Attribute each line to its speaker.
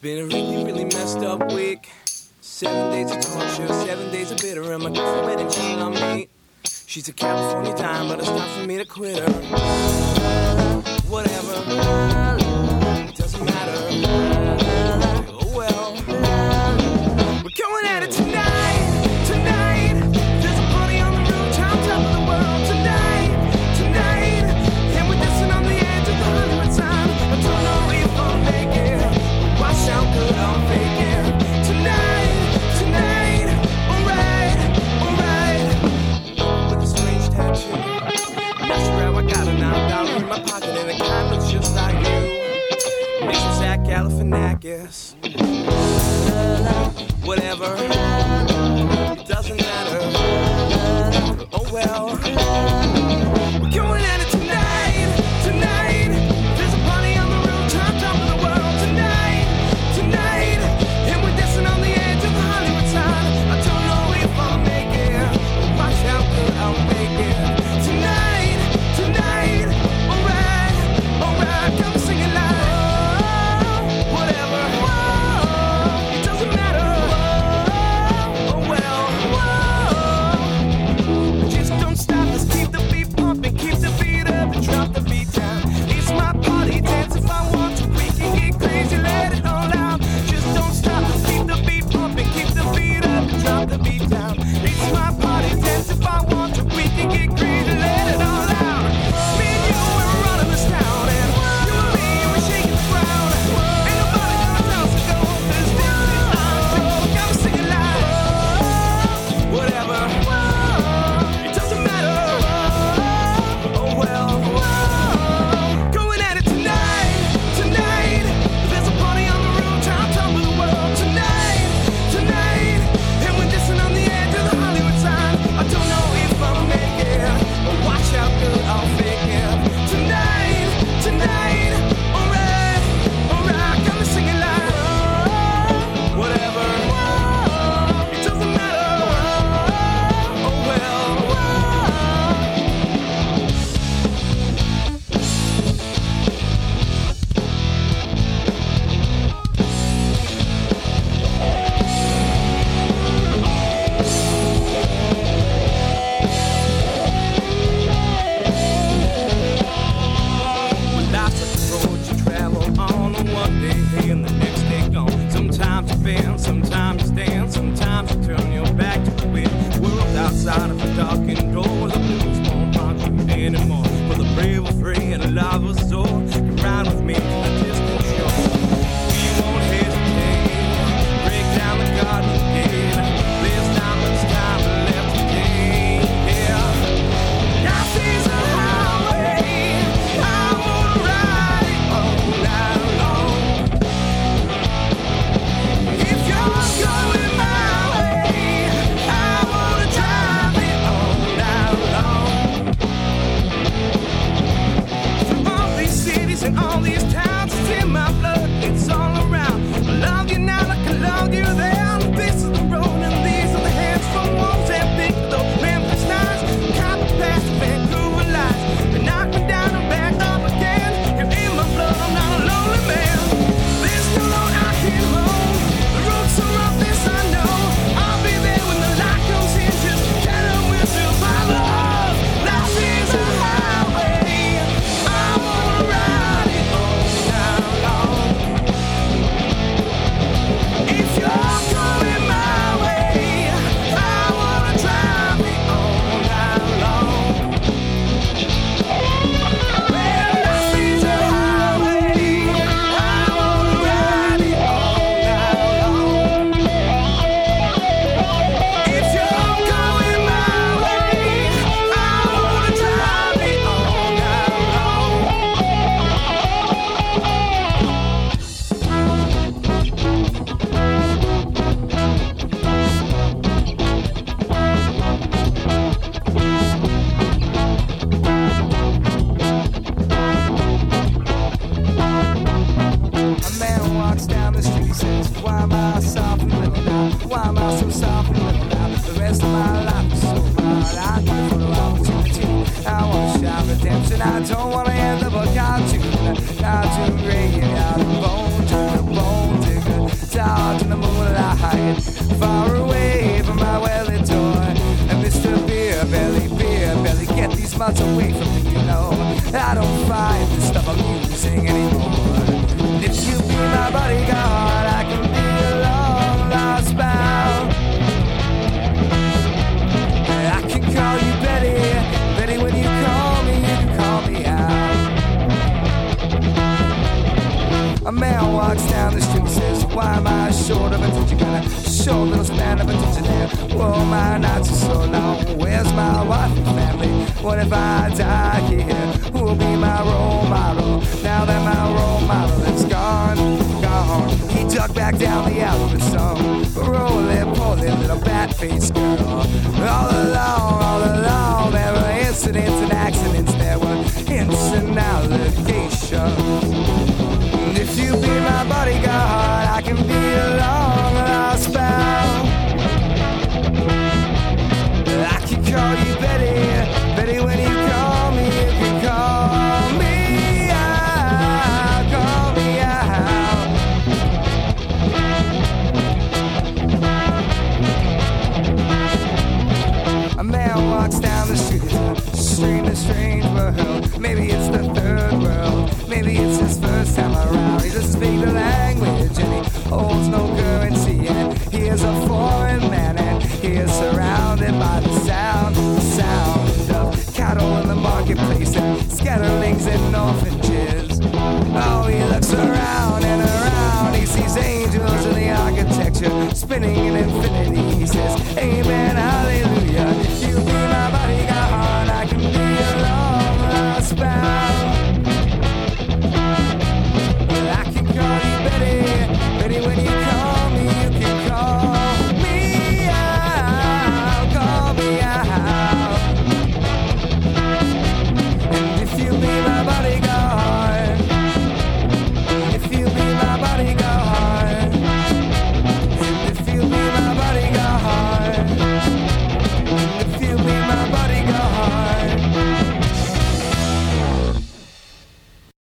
Speaker 1: been a really, really messed up week. 7 days of torture, 7 days of bitter, and my girlfriend and cheating on me. She's a California dime, but it's time for me to quit her. Whatever, it doesn't matter. Oh well, we're going at it tonight, tonight. There's a party on the rooftop, top of the world tonight, tonight. And we're dancing on the edge of the 100th time. I don't know if I'll make it, but watch how good I'll fake it. Tonight, tonight, alright, alright. With a strange tattoo, not sure how I got it now. $1 in my pocket and it kind looks just like you. Makes me Zach Galifianakis. Whatever, it doesn't matter. Oh well, we're going at it tonight, tonight. There's a party on the rooftop, top of the world tonight, tonight. And we're dancing on the edge of the Hollywood sign. I don't know if I'll make it, but watch how good I'll make it. Tonight, tonight, alright, alright. Come sing it loud. Whatever, it doesn't matter. far away from my welly door. And Mr. Beer Belly, get these mutts away from me, you know. I don't find this stuff amusing anymore. And if you be my bodyguard, I can be a long lost bound. I can call you Betty, when you call me, you can call me out. A man walks down the street, says, why am I short of attention? Got a short little span of attention there. Whoa, my nights are so long. Where's my wife and family? What if I die here? Who'll be my role model? Now that my role model